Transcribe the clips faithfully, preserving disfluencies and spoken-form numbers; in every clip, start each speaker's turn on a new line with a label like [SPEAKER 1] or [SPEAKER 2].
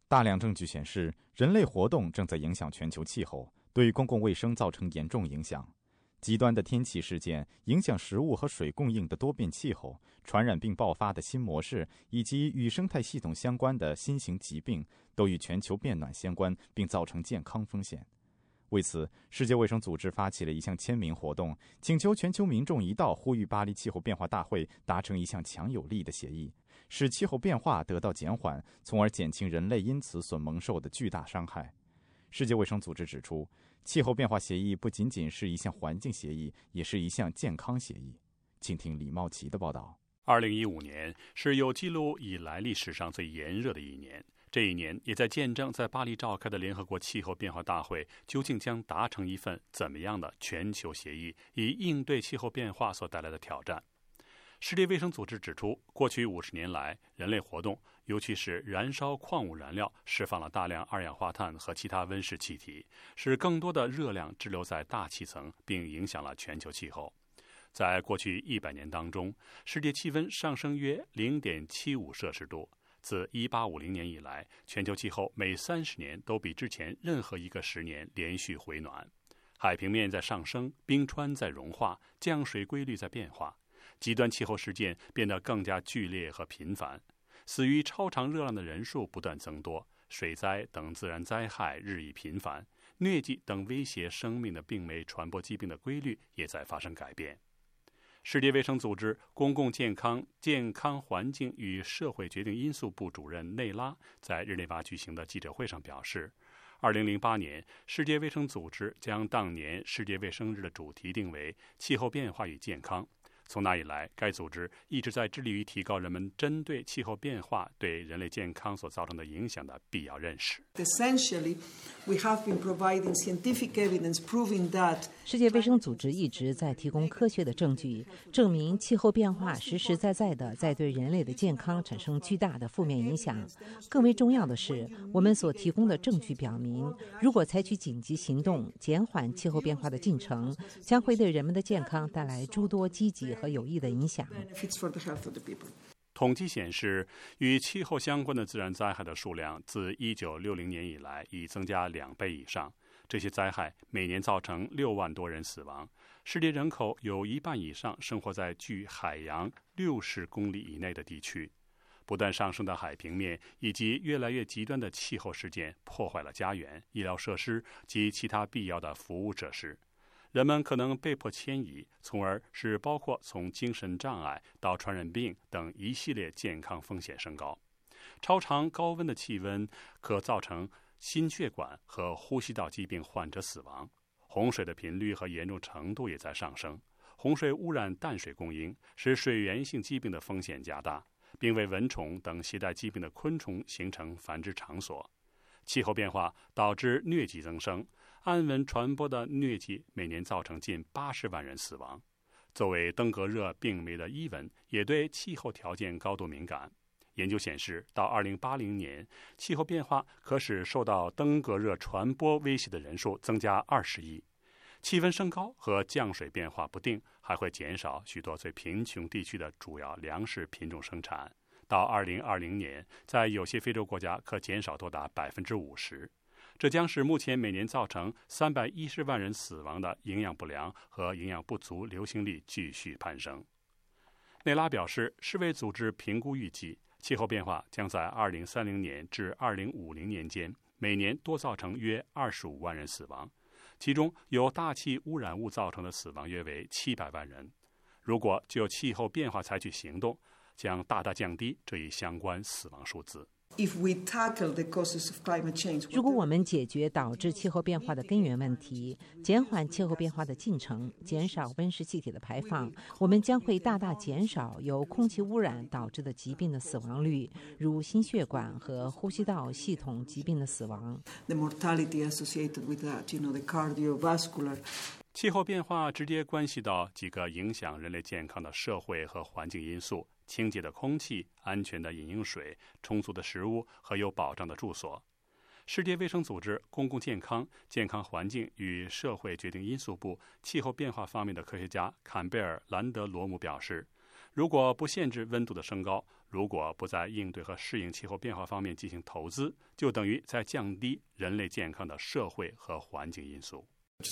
[SPEAKER 1] 大量证据显示，人类活动正在影响全球气候，对公共卫生造成严重影响。极端的天气事件、影响食物和水供应的多变气候、传染病爆发的新模式，以及与生态系统相关的新型疾病，都与全球变暖相关，并造成健康风险。为此，世界卫生组织发起了一项签名活动，请求全球民众一道呼吁巴黎气候变化大会达成一项强有力的协议，使气候变化得到减缓，从而减轻人类因此所蒙受的巨大伤害。世界卫生组织指出，气候变化协议不仅仅是一项环境协议，也是一项健康协议。请听李茂奇的报道。
[SPEAKER 2] 二零一五年是有记录以来历史上最炎热的一年，这一年也在见证在巴黎召开的联合国气候变化大会究竟将达成一份怎么样的全球协议，以应对气候变化所带来的挑战。世界卫生组织指出，过去五十年来，人类活动，尤其是燃烧矿物燃料，释放了大量二氧化碳和其他温室气体，使更多的热量滞留在大气层，并影响了全球气候。在过去一百年当中，世界气温上升约 零点七五摄氏度。自一八五零年以来，全球气候每三十年都比之前任何一个十年连续回暖。海平面在上升，冰川在融化，降水规律在变化。极端气候事件变得更加剧烈和频繁，死于超长热浪的人数不断增多，水灾等自然灾害日益频繁，疟疾等威胁生命的病媒传播疾病的规律也在发生改变。世界卫生组织公共健康、健康环境与社会决定因素部主任内拉在日内瓦举行的记者会上表示，二零零八年，世界卫生组织将当年世界卫生日的主题定为气候变化与健康。从那以来，该组织一直在致力于提高人们针对气候变化对人类健康所造成的影响的必要认识。
[SPEAKER 3] 世界卫生组织一直在提供科学的证据，证明气候变化实实在在地在对人类的健康产生巨大的负面影响。更为重要的是，我们所提供的证据表明，如果采取紧急行动，减缓气候变化的进程，将会对人们的健康带来诸多积极和有益的影响。
[SPEAKER 2] 统计显示，与气候相关的自然灾害的数量自一九六零年以来已增加两倍以上。这些灾害每年造成六万多人死亡，世界人口有一半以上生活在距海洋六十公里以内的地区。不断上升的海平面以及越来越极端的气候事件破坏了家园、医疗设施及其他必要的服务设施。人们可能被迫迁移，从而使包括从精神障碍到传染病等一系列健康风险升高。超长高温的气温可造成心血管和呼吸道疾病患者死亡。洪水的频率和严重程度也在上升。洪水污染淡水供应，使水源性疾病的风险加大，并为蚊虫等携带疾病的昆虫形成繁殖场所。气候变化导致疟疾增生，按蚊传播的疟疾每年造成近八十万人死亡。作为登革热病媒的伊蚊，也对气候条件高度敏感。研究显示，到二零八零年，气候变化可使受到登革热传播威胁的人数增加二十亿。气温升高和降水变化不定，还会减少许多最贫穷地区的主要粮食品种生产。到二零二零年，在有些非洲国家可减少多达百分之五十，这将使目前每年造成三百一十万人死亡的营养不良和营养不足流行率继续攀升。内拉表示，世卫组织评估预计，气候变化将在二零三零年至二零五零年间每年多造成约二十五万人死亡，其中由大气污染物造成的死亡约为七百万人。如果就气候变化采取行动，将大大降低这一相关死亡数字。
[SPEAKER 3] 如果我们解决导致气候变化的根源问题，减缓气候变化的进程，减少温室气体的排放，我们将会大大减少由空气污染导致的疾病的死亡率，如心血管和呼吸道系统疾病的死亡。
[SPEAKER 2] 气候变化直接关系到几个影响人类健康的社会和环境因素：清洁的空气、安全的饮用水、充足的食物和有保障的住所。世界卫生组织公共健康、健康环境与社会决定因素部气候变化方面的科学家坎贝尔·兰德罗姆表示， 如果不限制温度的升高，如果不在应对和适应气候变化方面进行投资，就等于在降低人类健康的社会和环境因素。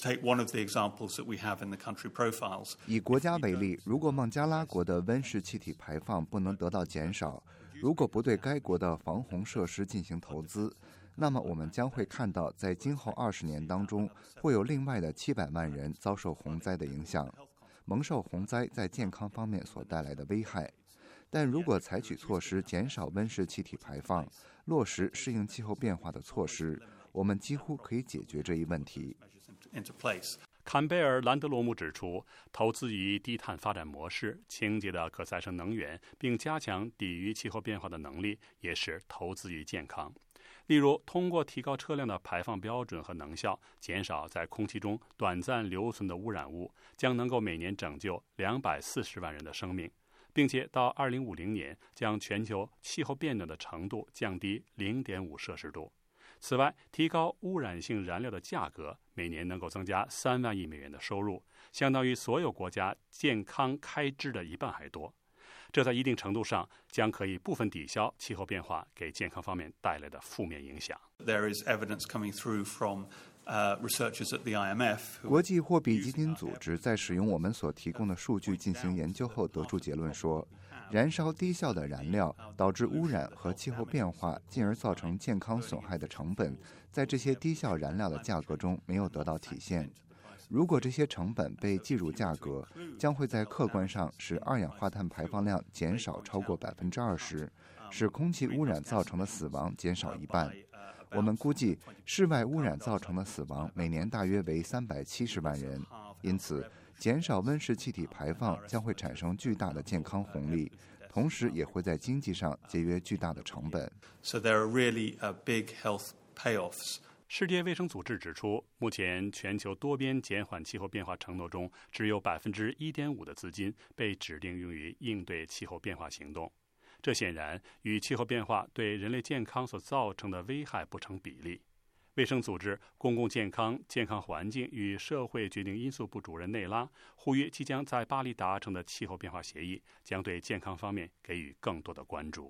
[SPEAKER 4] 以国家为例，如果孟加拉国的温室气体排放不能得到减少，如果不对该国的防洪设施进行投资，那么我们将会看到，在今后二十年当中，会有另外的七百万人遭受洪灾的影响，蒙受洪灾在健康方面所带来的危害。但如果采取措施减少温室气体排放，落实适应气候变化的措施，我们几乎可以解决这一问题。
[SPEAKER 2] 坎贝尔·兰德罗姆指出，投资于低碳发展模式、清洁的可再生能源，并加强抵御气候变化的能力，也是投资于健康。例如，通过提高车辆的排放标准和能效，减少在空气中短暂留存的污染物，将能够每年拯救两百四十万人的生命，并且到二零五零年将全球气候变暖的程度降低零点五摄氏度。此外，提高污染性燃料的价格，每年能够增加三万亿美元的收入，相当于所有国家健康开支的一半还多。这在一定程度上将可以部分抵消气候变化给健康方面带来的负面影响。
[SPEAKER 5] There is evidence coming through from uh, researchers at the I M F.
[SPEAKER 4] 国际货币基金组织在使用我们所提供的数据进行研究后得出结论说，燃烧低效的燃料导致污染和气候变化，进而造成健康损害的成本，在这些低效燃料的价格中没有得到体现。如果这些成本被计入价格，将会在客观上使二氧化碳排放量减少超过百分之二十，使空气污染造成的死亡减少一半。我们估计，室外污染造成的死亡每年大约为三百七十万人。因此，减少温室气体排放将会产生巨大的健康红利，同时也会在经济上节约巨大的成本。
[SPEAKER 5] So there are really uh, big health payoffs.
[SPEAKER 2] 世界卫生组织指出，目前全球多边减缓气候变化承诺中，只有百分之一点五的资金被指定用于应对气候变化行动。这显然与气候变化对人类健康所造成的危害不成比例。卫生组织公共健康、健康环境与社会决定因素部主任内拉呼吁，即将在巴黎达成的气候变化协议将对健康方面给予更多的关注。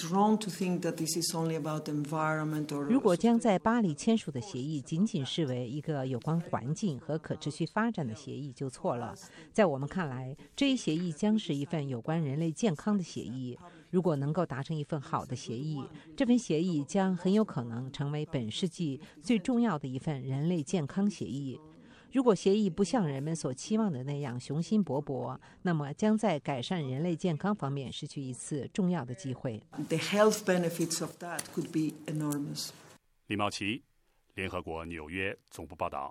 [SPEAKER 3] 如果将在巴黎签署的协议仅仅视为一个有关环境和可持续发展的协议，就错了。在我们看来，这一协议将是一份有关人类健康的协议。如果能够达成一份好的协议，这份协议将很有可能成为本世纪最重要的一份人类健康协议。如果协议不像人们所期望的那样雄心勃勃，那么将在改善人类健康方面失去一次重要的机会。
[SPEAKER 6] The health benefits of that could be enormous.
[SPEAKER 2] 李茂奇，联合国纽约总部报道。